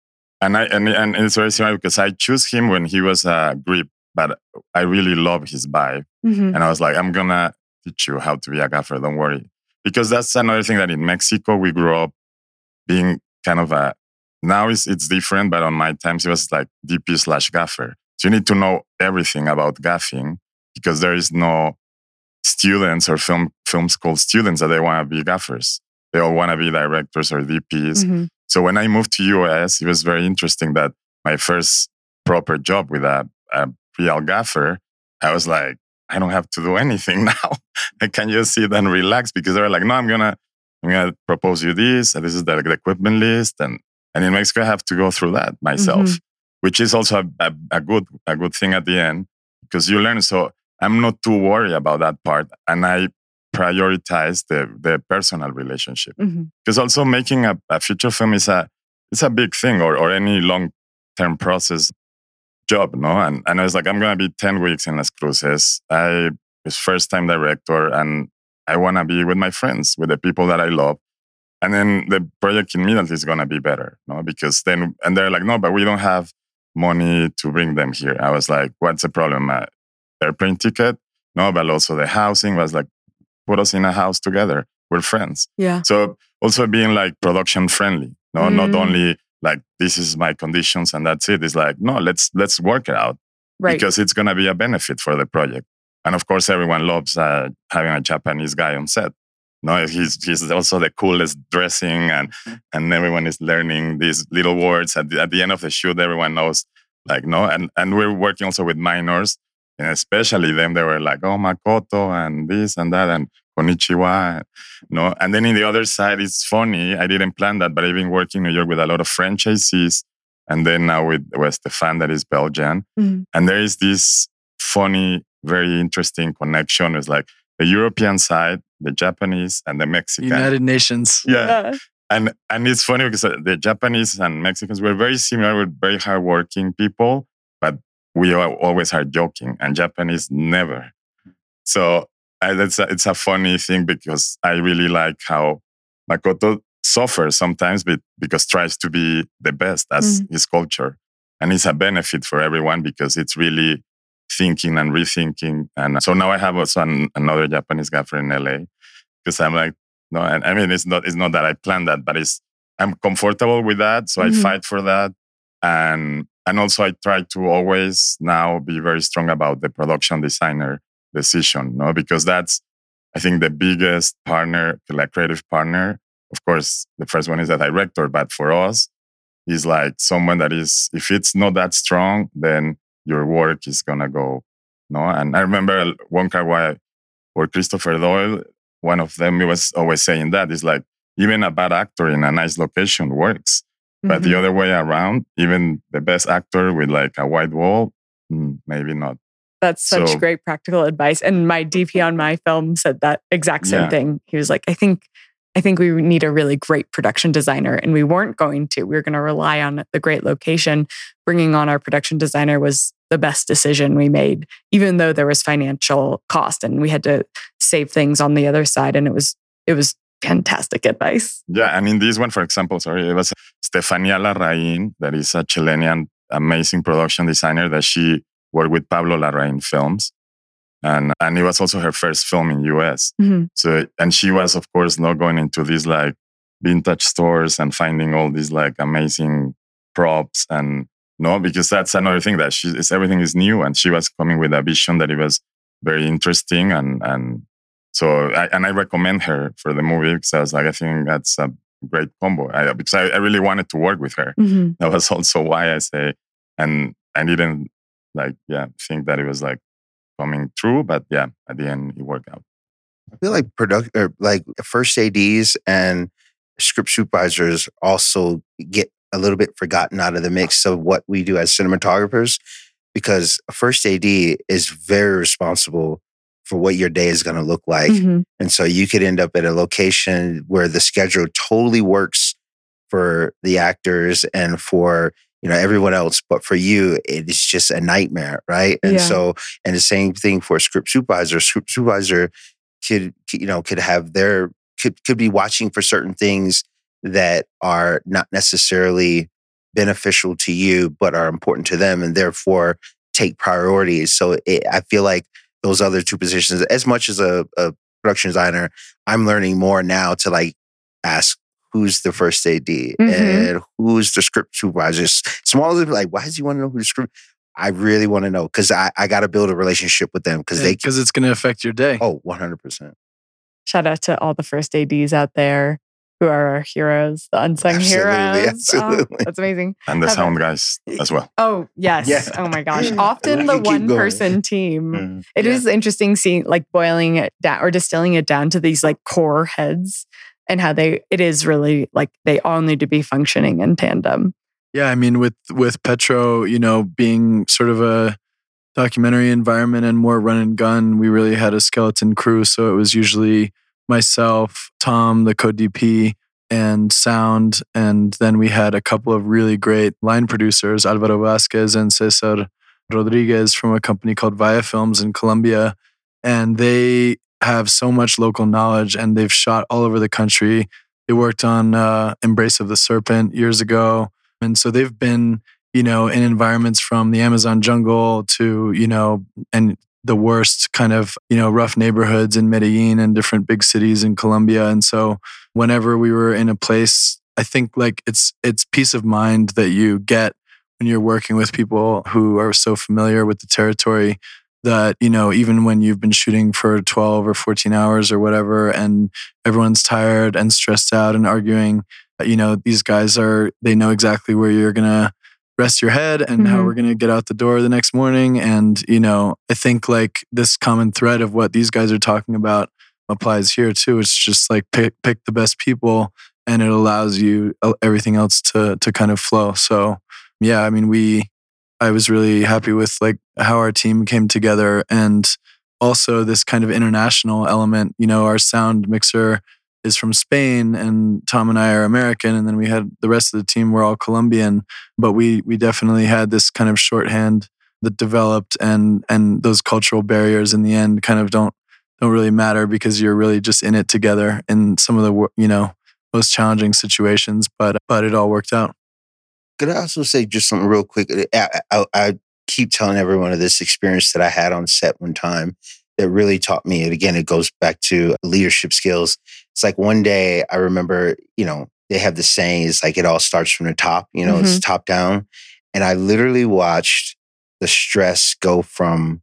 it's very similar because I chose him when he was a grip, but I really love his vibe. Mm-hmm. And I was like, I'm going to teach you how to be a gaffer, don't worry. Because that's another thing that in Mexico, we grew up being kind of now it's different, but on my times, it was like DP/gaffer. So you need to know everything about gaffing because there is no students or film school students that they want to be gaffers. They all want to be directors or DPs. Mm-hmm. So when I moved to US, it was very interesting that my first proper job with a real gaffer, I was like, I don't have to do anything now. I can just sit and relax because they were like, no, I'm gonna propose you this. And this is the equipment list. And in Mexico, I have to go through that myself, which is also a good thing at the end because you learn. So I'm not too worried about that part. And I prioritize the personal relationship. Because also making a feature film is a big thing or any long-term process job, no? And I was like, I'm going to be 10 weeks in Las Cruces. I was first-time director and I want to be with my friends, with the people that I love. And then the project immediately is going to be better, no? Because then, and they're like, no, but we don't have money to bring them here. I was like, what's the problem? Airplane ticket? No, but also the housing was like, put us in a house together. We're friends. Yeah. So also being like production friendly, no, not only like this is my conditions and that's it. It's like, no, let's work it out. Right. Because it's going to be a benefit for the project. And of course, everyone loves having a Japanese guy on set. No, he's also the coolest dressing and everyone is learning these little words. At the end of the shoot, everyone knows, like, no. And we're working also with minors. And especially them, they were like, oh, Makoto and this and that and konnichiwa. No? And then in the other side, it's funny. I didn't plan that, but I've been working in New York with a lot of franchisees. And then now with Stefan, that is Belgian. And there is this funny, very interesting connection. It's like the European side, the Japanese, and the Mexican. United Nations. Yeah. And it's funny because the Japanese and Mexicans were very similar. We're very hardworking people, but we always are joking, and Japanese never. So it's a funny thing because I really like how Makoto suffers sometimes because tries to be the best as his culture. And it's a benefit for everyone because it's really thinking and rethinking. And so now I have also another Japanese gaffer in LA. because I'm like, no, and I mean, it's not that I planned that, but I'm comfortable with that. So I fight for that. And also I try to always now be very strong about the production designer decision, no? Because that's, I think, the biggest partner, like creative partner. Of course, the first one is the director, but for us, is like someone that is, if it's not that strong, then your work is gonna go, no? And I remember Wong Kar-wai or Christopher Doyle, one of them was always saying that, is like, even a bad actor in a nice location works. But the other way around, even the best actor with like a white wall, maybe not. That's such great practical advice. And my DP on my film said that exact same thing. He was like, I think we need a really great production designer. And we weren't going to. We were going to rely on the great location. Bringing on our production designer was the best decision we made, even though there was financial cost and we had to save things on the other side. And it was fantastic advice. Yeah. And in this one, for example, it was Stefania Larraín, that is a Chilean amazing production designer that she worked with Pablo Larraín Films. And it was also her first film in US. So, and she was, of course, not going into these like vintage stores and finding all these like amazing props and no, because that's another thing that everything is new. And she was coming with a vision that it was very interesting. And so I recommend her for the movie because I was like, I think that's a great combo. Because I really wanted to work with her. That was also why I say, and I didn't think that it was like coming true, but yeah, at the end it worked out. I feel like first ADs and script supervisors also get a little bit forgotten out of the mix of what we do as cinematographers, because a first AD is very responsible for what your day is going to look like. And so you could end up at a location where the schedule totally works for the actors and for everyone else, but for you, it is just a nightmare, right? And so, and the same thing for a script supervisor. Script supervisor could be watching for certain things that are not necessarily beneficial to you, but are important to them, and therefore take priorities. So I feel like those other two positions, as much as a production designer, I'm learning more now to like ask, who's the first AD and who's the script supervisor? Small as like, why does he want to know who the script? I really want to know because I got to build a relationship with them because it's going to affect your day. Oh, 100%. Shout out to all the first ADs out there who are our heroes, the unsung heroes. Absolutely. Oh, that's amazing. And the sound guys as well. Oh, yes. Yeah. Oh my gosh. Often the one-person team. It is interesting seeing like boiling it down or distilling it down to these like core heads. And how it is really like they all need to be functioning in tandem. Yeah, I mean, with Petro, being sort of a documentary environment and more run and gun, we really had a skeleton crew. So it was usually myself, Tom, the co-DP, and sound. And then we had a couple of really great line producers, Alvaro Vasquez and Cesar Rodriguez from a company called Via Films in Colombia. And they have so much local knowledge and they've shot all over the country. They worked on Embrace of the Serpent years ago. And so they've been, in environments from the Amazon jungle to, and the worst kind of, rough neighborhoods in Medellin and different big cities in Colombia. And so whenever we were in a place, I think like it's peace of mind that you get when you're working with people who are so familiar with the territory that, even when you've been shooting for 12 or 14 hours or whatever, and everyone's tired and stressed out and arguing, these guys they know exactly where you're going to rest your head and how we're going to get out the door the next morning. And, I think like this common thread of what these guys are talking about applies here too. It's just like pick the best people and it allows you everything else to kind of flow. So yeah, I mean, I was really happy with like how our team came together and also this kind of international element. Our sound mixer is from Spain and Tom and I are American. And then we had the rest of the team were all Colombian, but we definitely had this kind of shorthand that developed and those cultural barriers in the end kind of don't really matter because you're really just in it together in some of the, most challenging situations, but it all worked out. Could I also say just something real quick? I keep telling everyone of this experience that I had on set one time. that really taught me, and again, it goes back to leadership skills. It's like one day I remember, they have the saying, it's like it all starts from the top, it's top down. And I literally watched the stress go from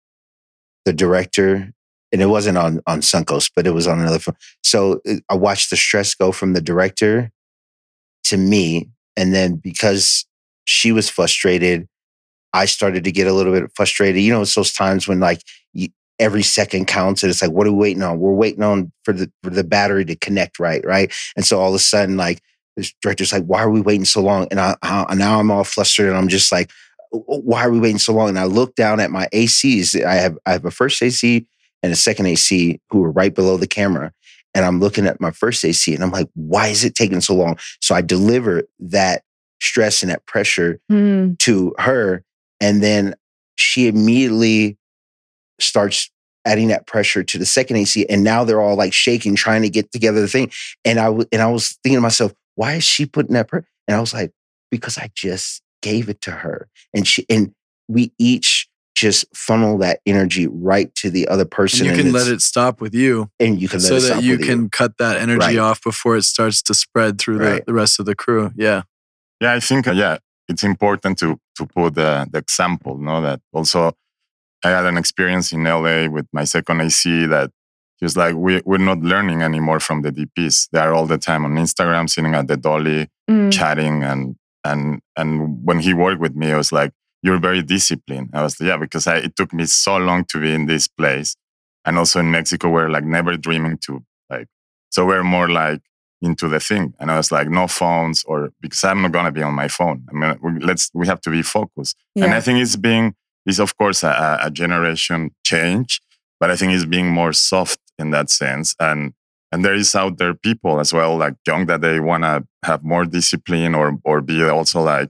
the director, and it wasn't on Suncoast, but it was on another film. So I watched the stress go from the director to me. And then because she was frustrated, I started to get a little bit frustrated. It's those times when like every second counts, and it's like, what are we waiting on? We're waiting on for the battery to connect, right? And so all of a sudden, like this director's like, why are we waiting so long? And now I'm all flustered, and I'm just like, why are we waiting so long? And I look down at my ACs. I have a first AC and a second AC who were right below the camera, and I'm looking at my first AC, and I'm like, why is it taking so long? So I deliver that stress and that pressure to her, and then she immediately starts adding that pressure to the second AC, and now they're all like shaking, trying to get together the thing. And I was thinking to myself, why is she putting that pressure? And I was like, because I just gave it to her, and we each just funnel that energy right to the other person. And you can let it stop with you, and you can let so it that stop you with can cut that energy off before it starts to spread through the rest of the crew. Yeah, I think it's important to put the example. That also. I had an experience in LA with my second AC that just like we're not learning anymore from the DPs. They are all the time on Instagram, sitting at the dolly, chatting, and when he worked with me, I was like, "You're very disciplined." I was because it took me so long to be in this place, and also in Mexico, we're like never dreaming to like. So we're more like into the thing, and I was like, no phones, or because I'm not gonna be on my phone. I mean, we have to be focused, and I think it's of course a generation change, but I think it's being more soft in that sense. And there is out there people as well, like young, that they want to have more discipline or be also like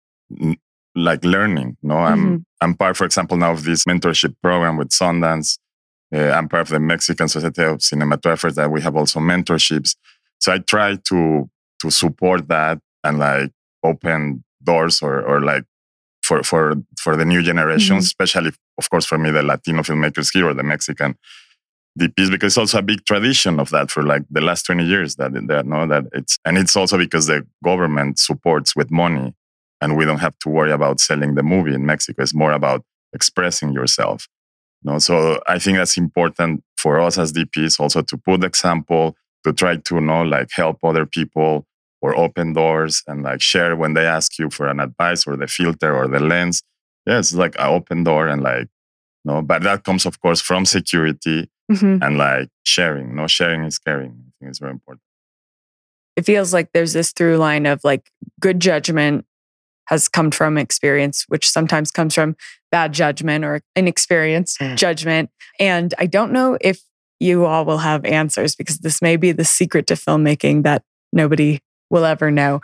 learning. I'm part, for example, now of this mentorship program with Sundance. I'm part of the Mexican Society of Cinematographers that we have also mentorships. So I try to support that and like open doors or like for the new generation, especially, of course, for me, the Latino filmmakers here or the Mexican DPs, because it's also a big tradition of that for like the last 20 years it's also because the government supports with money, and we don't have to worry about selling the movie in Mexico. It's more about expressing yourself. So I think that's important for us as DPs also to put the example, to try to like help other people, or open doors and like share when they ask you for an advice or the filter or the lens. Yeah, it's like an open door and like, but that comes, of course, from security and like sharing. Sharing is caring. I think it's very important. It feels like there's this through line of like good judgment has come from experience, which sometimes comes from bad judgment or inexperienced judgment. And I don't know if you all will have answers, because this may be the secret to filmmaking that nobody will ever know.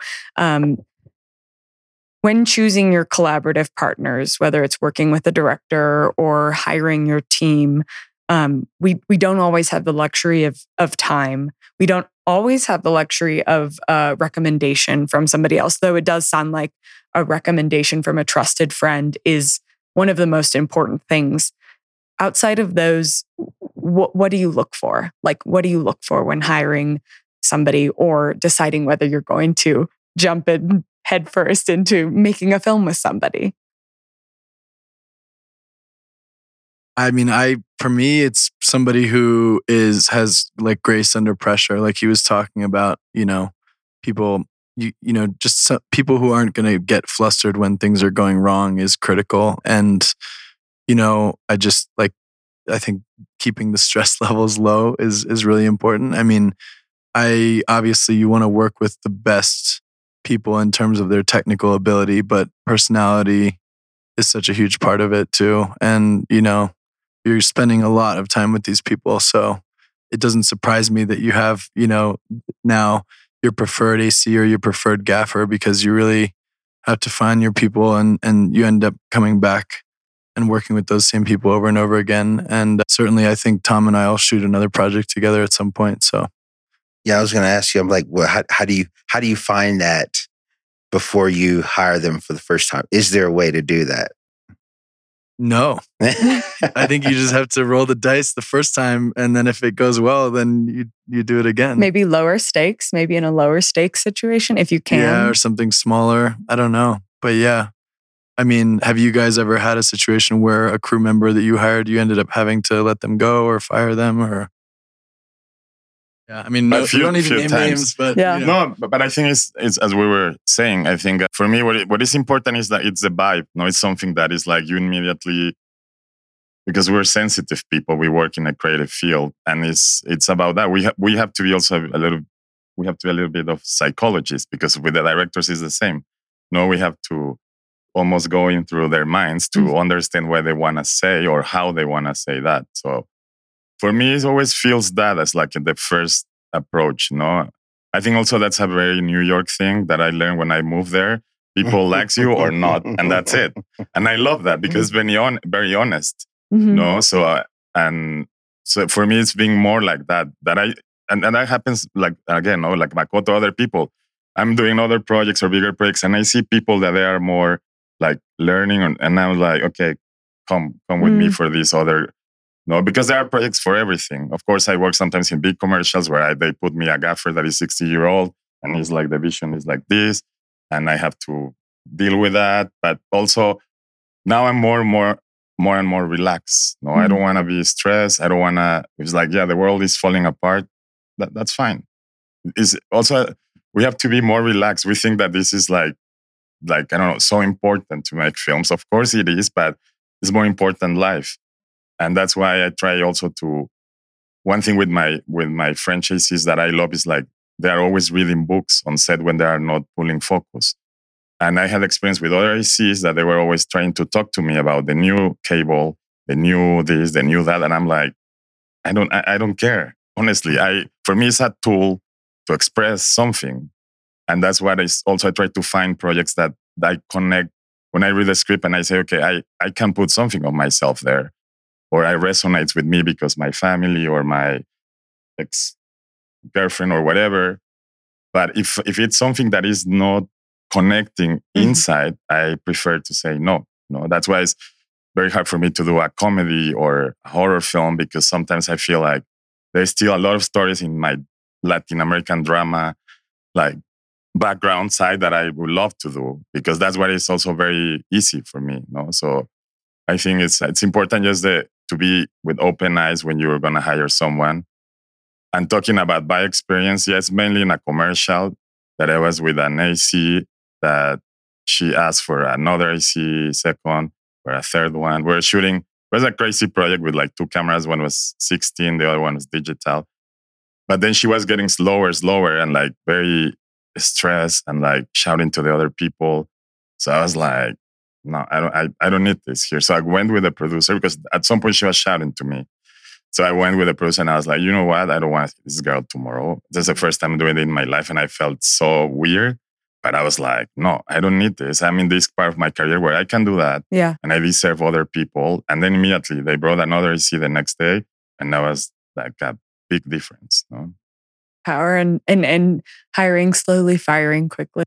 When choosing your collaborative partners, whether it's working with a director or hiring your team, we don't always have the luxury of time. We don't always have the luxury of a recommendation from somebody else, though it does sound like a recommendation from a trusted friend is one of the most important things. Outside of those, what do you look for? Like, what do you look for when hiring somebody or deciding whether you're going to jump in headfirst into making a film with somebody? I mean, for me, it's somebody who has like grace under pressure. Like he was talking about, people, just people who aren't going to get flustered when things are going wrong is critical. And, I think keeping the stress levels low is really important. I mean, obviously you want to work with the best people in terms of their technical ability, but personality is such a huge part of it too. And, you're spending a lot of time with these people. So it doesn't surprise me that you have, now your preferred AC or your preferred gaffer, because you really have to find your people and you end up coming back and working with those same people over and over again. And certainly I think Tom and I will shoot another project together at some point. So yeah, I was going to ask you, I'm like, well, how do you find that before you hire them for the first time? Is there a way to do that? No. I think you just have to roll the dice the first time, and then if it goes well, then you do it again. Maybe lower stakes, maybe in a lower stakes situation if you can. Yeah, or something smaller. I don't know. But yeah. I mean, have you guys ever had a situation where a crew member that you hired, you ended up having to let them go or fire them? Or yeah, I mean, no, you don't need to name names, but yeah. You know. No, but I think it's as we were saying. I think for me, what is important is that it's the vibe. No, it's something that is like you immediately, because we're sensitive people. We work in a creative field, and it's about that. We have to be also we have to be a little bit of psychologists, because with the directors it's the same. No, we have to almost go in through their minds to understand what they want to say or how they want to say that. So for me, it always feels that as like the first approach. No, I think also that's a very New York thing that I learned when I moved there. People likes you or not, and that's it. And I love that because it's very honest. No, so for me, it's being more like that. And that happens like again, like Makoto, other people. I'm doing other projects or bigger projects, and I see people that they are more like learning, and I'm like, okay, come with me for these other. No, because there are projects for everything. Of course, I work sometimes in big commercials where they put me a gaffer that is 60-year-old, and he's like, the vision is like this, and I have to deal with that. But also, now I'm more and more relaxed. No, I don't want to be stressed. I don't want to. It's like, yeah, the world is falling apart. That's fine. Is also we have to be more relaxed. We think that this is like I don't know, so important to make films. Of course, it is, but it's more important life. And that's why I try also to, one thing with my franchisees that I love is like, they're always reading books on set when they are not pulling focus. And I had experience with other ACs that they were always trying to talk to me about the new cable, the new this, the new that. And I'm like, I don't care. Honestly, for me, it's a tool to express something. And that's what I try to find projects that I connect. When I read a script and I say, okay, I can put something of myself there. Or it resonates with me because my family or my ex-girlfriend or whatever. But if it's something that is not connecting inside, I prefer to say no. No, that's why it's very hard for me to do a comedy or a horror film, because sometimes I feel like there's still a lot of stories in my Latin American drama, like background side that I would love to do, because that's what is also very easy for me. No, so I think it's important just to be with open eyes when you're going to hire someone. And talking about by experience, yes, mainly in a commercial that I was with an AC that she asked for another AC second or a third one. We're shooting, it was a crazy project with like 2 cameras. One was 16, the other one was digital. But then she was getting slower and like very stressed and like shouting to the other people. So I was like, no, I don't need this here. So I went with the producer because at some point she was shouting to me. So I went with the producer and I was like, you know what? I don't want to see this girl tomorrow. This is the first time I'm doing it in my life. And I felt so weird. But I was like, no, I don't need this. I'm in this part of my career where I can do that. Yeah. And I deserve other people. And then immediately they brought another AC the next day. And that was like a big difference. No? Power and hiring slowly, firing quickly.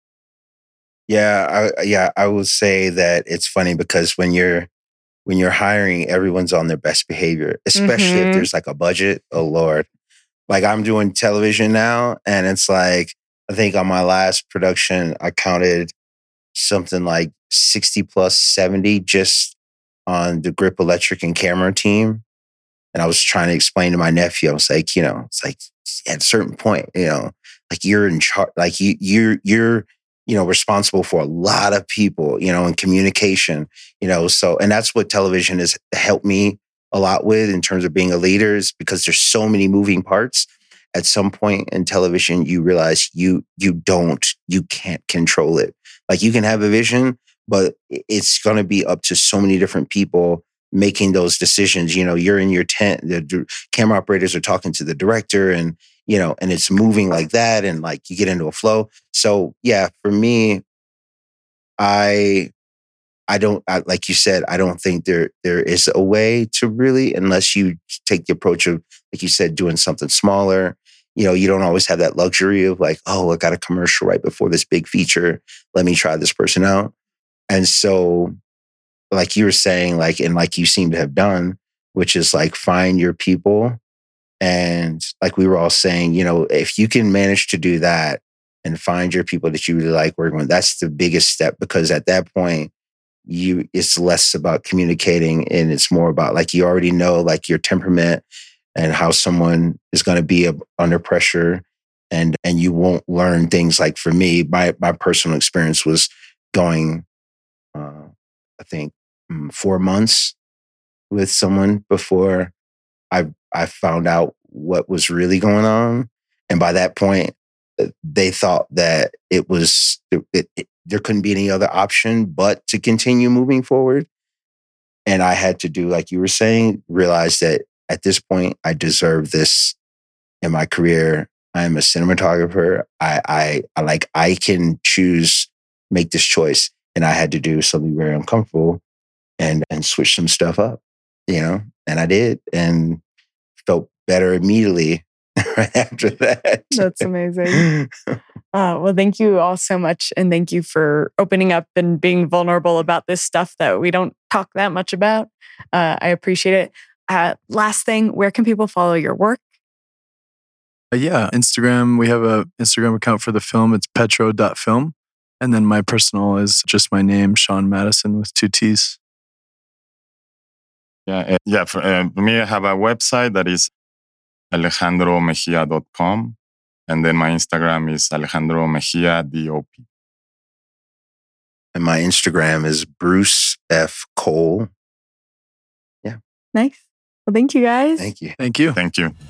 Yeah, I would say that it's funny because when you're hiring, everyone's on their best behavior, especially if there's like a budget. Oh Lord. Like I'm doing television now, and it's like, I think on my last production, I counted something like 60 plus 70 just on the Grip Electric and camera team. And I was trying to explain to my nephew, I was like, it's like at a certain point, like you're in charge, like you're responsible for a lot of people, in communication, so, and that's what television has helped me a lot with in terms of being a leader, is because there's so many moving parts. At some point in television, you realize you can't control it. Like you can have a vision, but it's going to be up to so many different people making those decisions. You're in your tent, the camera operators are talking to the director, and and it's moving like that, and like you get into a flow. So yeah, for me, I like you said, I don't think there is a way to really, unless you take the approach of, like you said, doing something smaller. You don't always have that luxury of like, oh, I got a commercial right before this big feature. Let me try this person out. And so like you were saying, like, and like you seem to have done, which is like find your people. And like we were all saying, you know, if you can manage to do that and find your people that you really like working with, that's the biggest step, because at that point, it's less about communicating and it's more about like, you already know like your temperament and how someone is going to be under pressure. And you won't learn things like, for me, my personal experience was going, I think 4 months with someone before I found out what was really going on. And by that point, they thought that there couldn't be any other option but to continue moving forward. And I had to do, like you were saying, realize that at this point, I deserve this in my career. I'm a cinematographer. I can make this choice. And I had to do something very uncomfortable and switch some stuff up, you know, and I did, and felt better immediately right after that. That's amazing. Well, thank you all so much. And thank you for opening up and being vulnerable about this stuff that we don't talk that much about. I appreciate it. Last thing, where can people follow your work? Instagram. We have an Instagram account for the film. It's petro.film. And then my personal is just my name, Sean Madison, with 2 T's. For me, I have a website that is alejandromejia.com. And then my Instagram is Alejandro Mejia, DOP. And my Instagram is Bruce F. Cole. Yeah. Nice. Well, thank you guys. Thank you. Thank you. Thank you.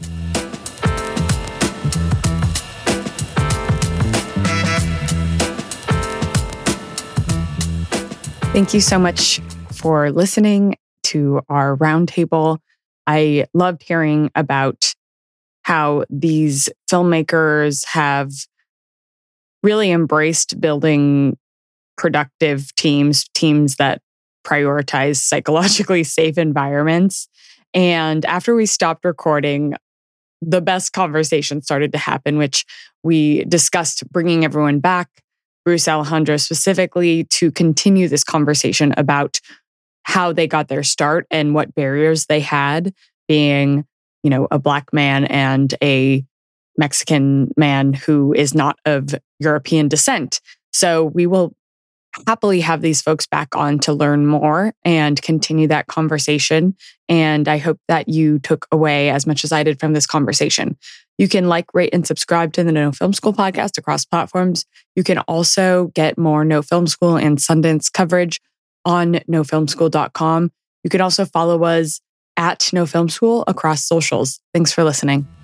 Thank you so much for listening to our roundtable. I loved hearing about how these filmmakers have really embraced building productive teams that prioritize psychologically safe environments. And after we stopped recording, the best conversation started to happen, which we discussed bringing everyone back, Bruce, Alejandro specifically, to continue this conversation about how they got their start and what barriers they had, being, you know, a Black man and a Mexican man who is not of European descent. So we will happily have these folks back on to learn more and continue that conversation. And I hope that you took away as much as I did from this conversation. You can like, rate, and subscribe to the No Film School podcast across platforms. You can also get more No Film School and Sundance coverage on nofilmschool.com. You can also follow us at No Film School across socials. Thanks for listening.